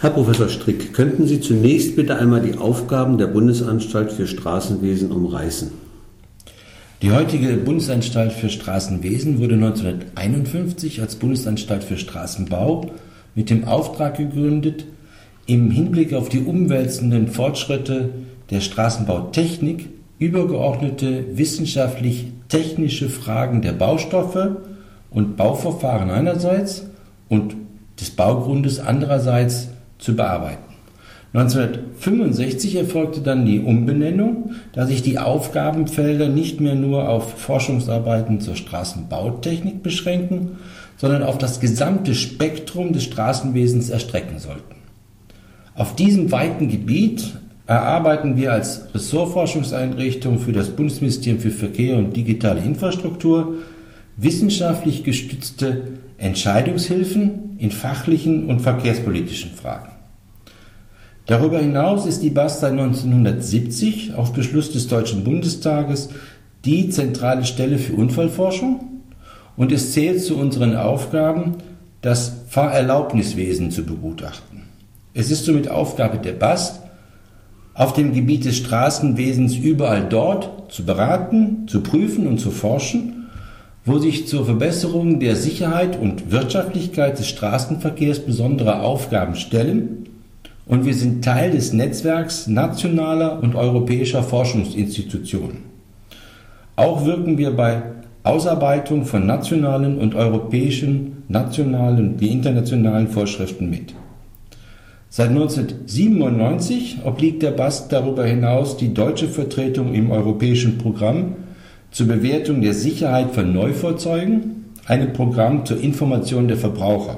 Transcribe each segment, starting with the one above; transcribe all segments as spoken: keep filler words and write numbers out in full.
Herr Professor Strick, könnten Sie zunächst bitte einmal die Aufgaben der Bundesanstalt für Straßenwesen umreißen? Die heutige Bundesanstalt für Straßenwesen wurde neunzehnhunderteinundfünfzig als Bundesanstalt für Straßenbau mit dem Auftrag gegründet, im Hinblick auf die umwälzenden Fortschritte der Straßenbautechnik übergeordnete wissenschaftlich-technische Fragen der Baustoffe und Bauverfahren einerseits und des Baugrundes andererseits zu bearbeiten. neunzehnhundertfünfundsechzig erfolgte dann die Umbenennung, da sich die Aufgabenfelder nicht mehr nur auf Forschungsarbeiten zur Straßenbautechnik beschränken, sondern auf das gesamte Spektrum des Straßenwesens erstrecken sollten. Auf diesem weiten Gebiet erarbeiten wir als Ressortforschungseinrichtung für das Bundesministerium für Verkehr und digitale Infrastruktur wissenschaftlich gestützte Entscheidungshilfen in fachlichen und verkehrspolitischen Fragen. Darüber hinaus ist die B A S seit neunzehnhundertsiebzig auf Beschluss des Deutschen Bundestages die zentrale Stelle für Unfallforschung und es zählt zu unseren Aufgaben, das Fahrerlaubniswesen zu begutachten. Es ist somit Aufgabe der B A S, auf dem Gebiet des Straßenwesens überall dort zu beraten, zu prüfen und zu forschen, wo sich zur Verbesserung der Sicherheit und Wirtschaftlichkeit des Straßenverkehrs besondere Aufgaben stellen, und wir sind Teil des Netzwerks nationaler und europäischer Forschungsinstitutionen. Auch wirken wir bei Ausarbeitung von nationalen und europäischen, nationalen wie internationalen Vorschriften mit. Seit neunzehnhundertsiebenundneunzig obliegt der B A S darüber hinaus die deutsche Vertretung im europäischen Programm zur Bewertung der Sicherheit von Neufahrzeugen, einem Programm zur Information der Verbraucher.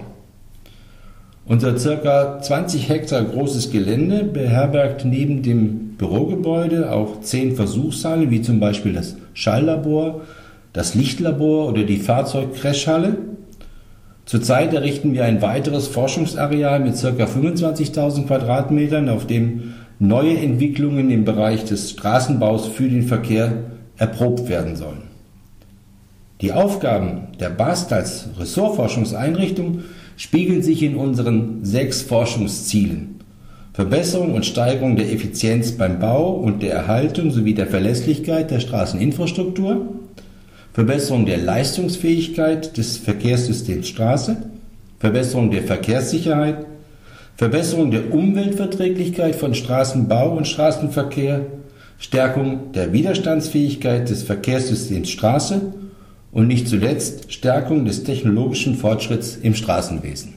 Unser ca. zwanzig Hektar großes Gelände beherbergt neben dem Bürogebäude auch zehn Versuchshallen, wie zum Beispiel das Schalllabor, das Lichtlabor oder die Fahrzeugcrashhalle. Zurzeit errichten wir ein weiteres Forschungsareal mit ca. fünfundzwanzigtausend Quadratmetern, auf dem neue Entwicklungen im Bereich des Straßenbaus für den Verkehr erprobt werden sollen. Die Aufgaben der B A S als Ressortforschungseinrichtung spiegeln sich in unseren sechs Forschungszielen: Verbesserung und Steigerung der Effizienz beim Bau und der Erhaltung sowie der Verlässlichkeit der Straßeninfrastruktur, Verbesserung der Leistungsfähigkeit des Verkehrssystems Straße, Verbesserung der Verkehrssicherheit, Verbesserung der Umweltverträglichkeit von Straßenbau und Straßenverkehr, Stärkung der Widerstandsfähigkeit des Verkehrssystems Straße und nicht zuletzt Stärkung des technologischen Fortschritts im Straßenwesen.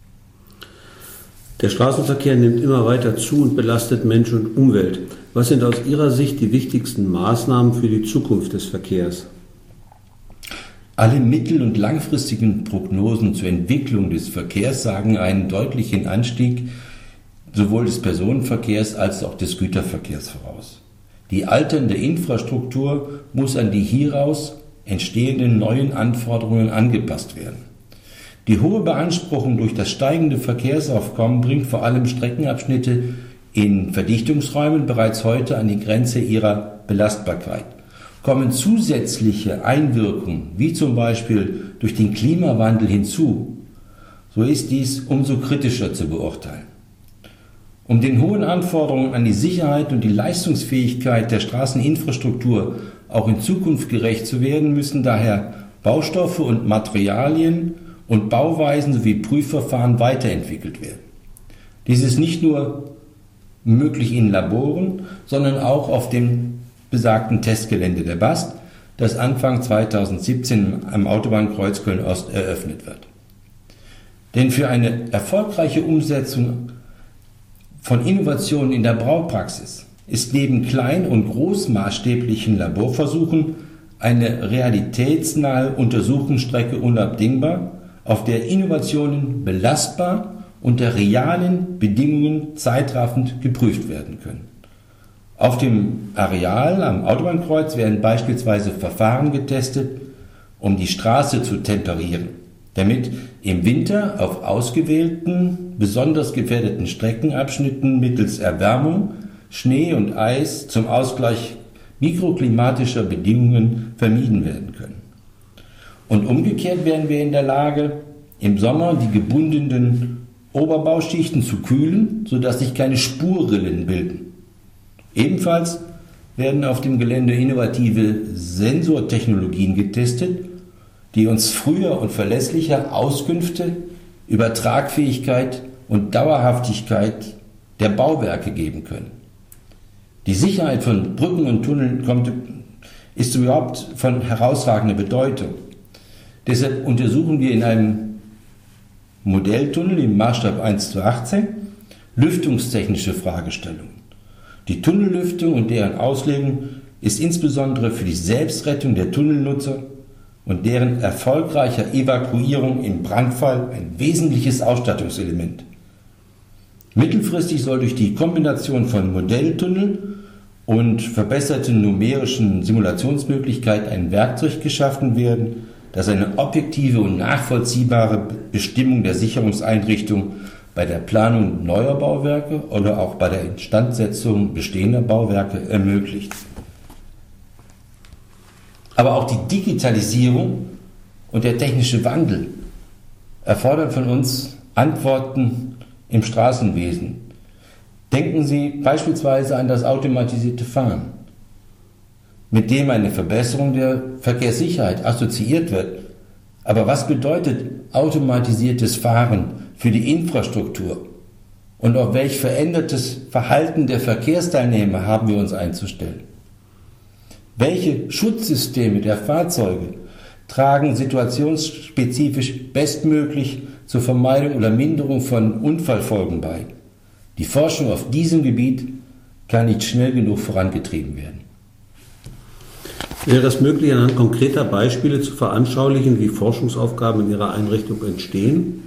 Der Straßenverkehr nimmt immer weiter zu und belastet Mensch und Umwelt. Was sind aus Ihrer Sicht die wichtigsten Maßnahmen für die Zukunft des Verkehrs? Alle mittel- und langfristigen Prognosen zur Entwicklung des Verkehrs sagen einen deutlichen Anstieg sowohl des Personenverkehrs als auch des Güterverkehrs voraus. Die alternde Infrastruktur muss an die hieraus entstehenden neuen Anforderungen angepasst werden. Die hohe Beanspruchung durch das steigende Verkehrsaufkommen bringt vor allem Streckenabschnitte in Verdichtungsräumen bereits heute an die Grenze ihrer Belastbarkeit. Kommen zusätzliche Einwirkungen, wie zum Beispiel durch den Klimawandel hinzu, so ist dies umso kritischer zu beurteilen. Um den hohen Anforderungen an die Sicherheit und die Leistungsfähigkeit der Straßeninfrastruktur auch in Zukunft gerecht zu werden, müssen daher Baustoffe und Materialien und Bauweisen sowie Prüfverfahren weiterentwickelt werden. Dies ist nicht nur möglich in Laboren, sondern auch auf dem besagten Testgelände der B A S, das Anfang zweitausendsiebzehn am Autobahnkreuz Köln-Ost eröffnet wird. Denn für eine erfolgreiche Umsetzung von Innovationen in der Baupraxis ist neben klein- und großmaßstäblichen Laborversuchen eine realitätsnahe Untersuchungsstrecke unabdingbar, auf der Innovationen belastbar unter realen Bedingungen zeitraffend geprüft werden können. Auf dem Areal am Autobahnkreuz werden beispielsweise Verfahren getestet, um die Straße zu temperieren, damit im Winter auf ausgewählten, besonders gefährdeten Streckenabschnitten mittels Erwärmung Schnee und Eis zum Ausgleich mikroklimatischer Bedingungen vermieden werden können. Und umgekehrt wären wir in der Lage, im Sommer die gebundenen Oberbauschichten zu kühlen, sodass sich keine Spurrillen bilden. Ebenfalls werden auf dem Gelände innovative Sensortechnologien getestet, die uns früher und verlässlicher Auskünfte über Tragfähigkeit und Dauerhaftigkeit der Bauwerke geben können. Die Sicherheit von Brücken und Tunneln kommt, ist überhaupt von herausragender Bedeutung. Deshalb untersuchen wir in einem Modelltunnel im Maßstab eins zu achtzehn lüftungstechnische Fragestellungen. Die Tunnellüftung und deren Auslegung ist insbesondere für die Selbstrettung der Tunnelnutzer und deren erfolgreicher Evakuierung im Brandfall ein wesentliches Ausstattungselement. Mittelfristig soll durch die Kombination von Modelltunnel und verbesserten numerischen Simulationsmöglichkeiten ein Werkzeug geschaffen werden, das eine objektive und nachvollziehbare Bestimmung der Sicherungseinrichtung bei der Planung neuer Bauwerke oder auch bei der Instandsetzung bestehender Bauwerke ermöglicht. Aber auch die Digitalisierung und der technische Wandel erfordern von uns Antworten im Straßenwesen. Denken Sie beispielsweise an das automatisierte Fahren, mit dem eine Verbesserung der Verkehrssicherheit assoziiert wird. Aber was bedeutet automatisiertes Fahren für die Infrastruktur? Und auf welch verändertes Verhalten der Verkehrsteilnehmer haben wir uns einzustellen? Welche Schutzsysteme der Fahrzeuge tragen situationsspezifisch bestmöglich zur Vermeidung oder Minderung von Unfallfolgen bei? Die Forschung auf diesem Gebiet kann nicht schnell genug vorangetrieben werden. Wäre es möglich, anhand konkreter Beispiele zu veranschaulichen, wie Forschungsaufgaben in Ihrer Einrichtung entstehen?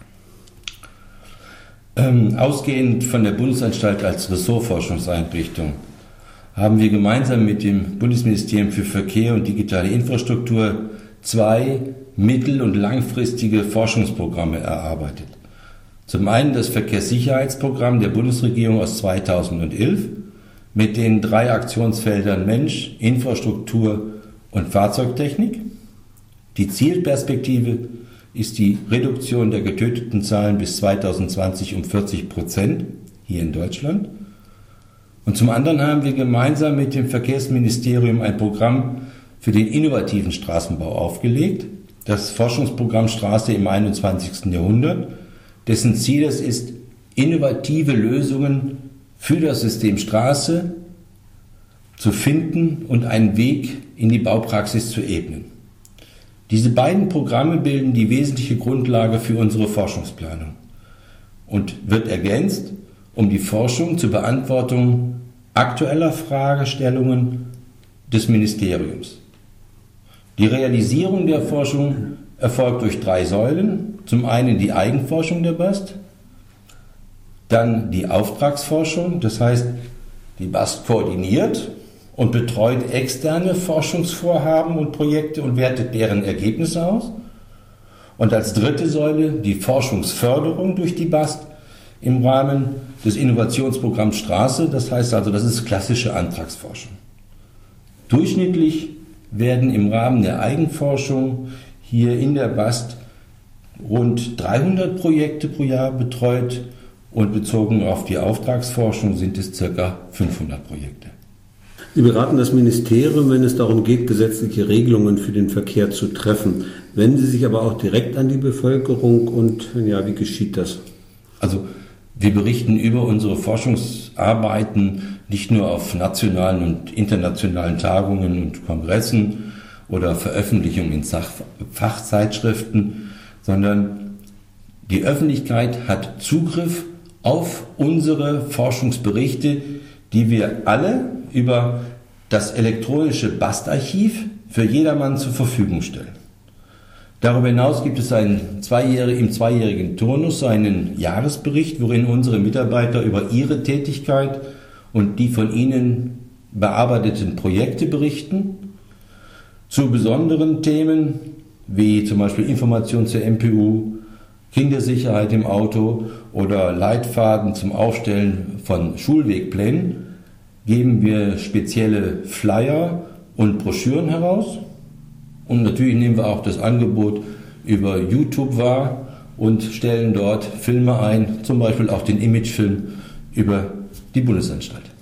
Ähm, ausgehend von der Bundesanstalt als Ressortforschungseinrichtung haben wir gemeinsam mit dem Bundesministerium für Verkehr und digitale Infrastruktur zwei mittel- und langfristige Forschungsprogramme erarbeitet. Zum einen das Verkehrssicherheitsprogramm der Bundesregierung aus zweitausendelf mit den drei Aktionsfeldern Mensch, Infrastruktur und Fahrzeugtechnik. Die Zielperspektive ist die Reduktion der getöteten Zahlen bis zweitausendzwanzig um vierzig Prozent hier in Deutschland. Und zum anderen haben wir gemeinsam mit dem Verkehrsministerium ein Programm für den innovativen Straßenbau aufgelegt, das Forschungsprogramm Straße im einundzwanzigsten Jahrhundert, dessen Ziel es ist, innovative Lösungen für das System Straße zu finden und einen Weg in die Baupraxis zu ebnen. Diese beiden Programme bilden die wesentliche Grundlage für unsere Forschungsplanung und wird ergänzt um die Forschung zur Beantwortung aktueller Fragestellungen des Ministeriums. Die Realisierung der Forschung erfolgt durch drei Säulen. Zum einen die Eigenforschung der B A S T, dann die Auftragsforschung, das heißt, die B A S T koordiniert und betreut externe Forschungsvorhaben und Projekte und wertet deren Ergebnisse aus. Und als dritte Säule die Forschungsförderung durch die B A S T im Rahmen des Innovationsprogramms Straße, das heißt also, das ist klassische Antragsforschung. Durchschnittlich werden im Rahmen der Eigenforschung hier in der B A S T rund dreihundert Projekte pro Jahr betreut und bezogen auf die Auftragsforschung sind es ca. fünfhundert Projekte. Sie beraten das Ministerium, wenn es darum geht, gesetzliche Regelungen für den Verkehr zu treffen. Wenden Sie sich aber auch direkt an die Bevölkerung und ja, wie geschieht das? Also wir berichten über unsere Forschungsarbeiten nicht nur auf nationalen und internationalen Tagungen und Kongressen oder Veröffentlichungen in Fachzeitschriften, sondern die Öffentlichkeit hat Zugriff auf unsere Forschungsberichte, die wir alle über das elektronische B A S T-Archiv für jedermann zur Verfügung stellen. Darüber hinaus gibt es einen zweijährig, im zweijährigen Turnus einen Jahresbericht, worin unsere Mitarbeiter über ihre Tätigkeit und die von ihnen bearbeiteten Projekte berichten, zu besonderen Themen wie zum Beispiel Information zur M P U, Kindersicherheit im Auto oder Leitfaden zum Aufstellen von Schulwegplänen geben wir spezielle Flyer und Broschüren heraus. Und natürlich nehmen wir auch das Angebot über YouTube wahr und stellen dort Filme ein, zum Beispiel auch den Imagefilm über die Bundesanstalt.